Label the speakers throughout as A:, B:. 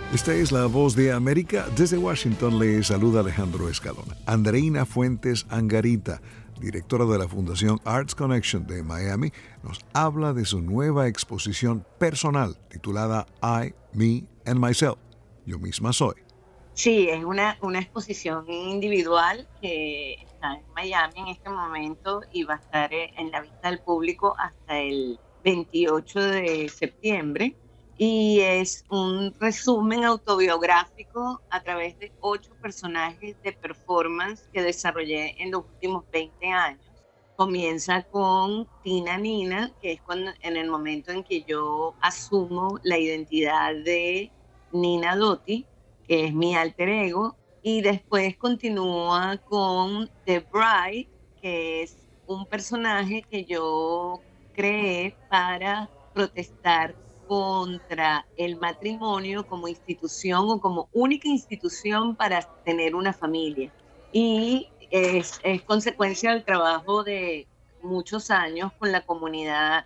A: Esta es la voz de América. Desde Washington le saluda Alejandro Escalona. Andreina Fuentes Angarita, directora de la Fundación Arts Connection de Miami, nos habla de su nueva exposición personal titulada I, Me and Myself. Yo misma soy.
B: Sí, es una exposición individual que está en Miami en este momento y va a estar en la vista del público hasta el 28 de septiembre. Y es un resumen autobiográfico a través de 8 personajes de performance que desarrollé en los últimos 20 años. Comienza con Tina Nina, que es en el momento en que yo asumo la identidad de Nina Dotti, que es mi alter ego, y después continúa con The Bride, que es un personaje que yo creé para protestar contra el matrimonio como institución o como única institución para tener una familia. Y es consecuencia del trabajo de muchos años con la comunidad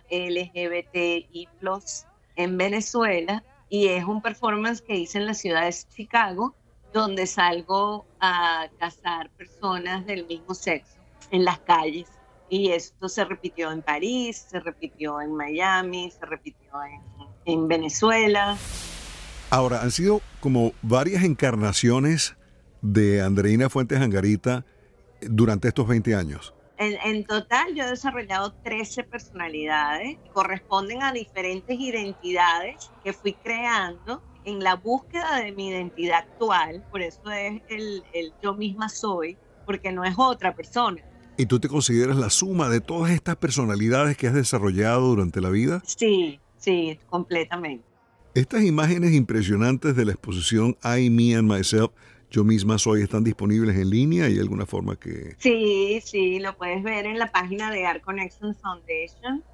B: LGBTI+ en Venezuela, y es un performance que hice en la ciudad de Chicago, donde salgo a casar personas del mismo sexo en las calles. Y esto se repitió en París, se repitió en Miami, se repitió en Venezuela.
A: Ahora, han sido como varias encarnaciones de Andreina Fuentes Angarita durante estos 20 años.
B: En total, yo he desarrollado 13 personalidades, que corresponden a diferentes identidades que fui creando en la búsqueda de mi identidad actual. Por eso es el yo misma soy, porque no es otra persona.
A: ¿Y tú te consideras la suma de todas estas personalidades que has desarrollado durante la vida?
B: Sí, sí, completamente.
A: Estas imágenes impresionantes de la exposición I, Me and Myself, yo misma soy, están disponibles en línea. ¿Hay alguna forma que
B: Sí, sí, lo puedes ver en la página de Art Connection Foundation,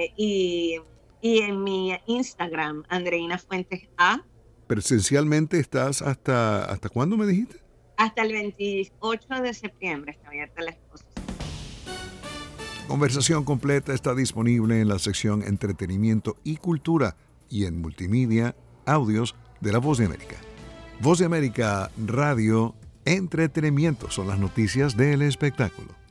B: y en mi Instagram, Andreina Fuentes A.
A: presencialmente estás hasta cuándo me dijiste?
B: Hasta el 28 de septiembre está abierta la exposición.
A: Conversación completa está disponible en la sección Entretenimiento y Cultura y en Multimedia, Audios de La Voz de América. Voz de América Radio, entretenimiento son las noticias del espectáculo.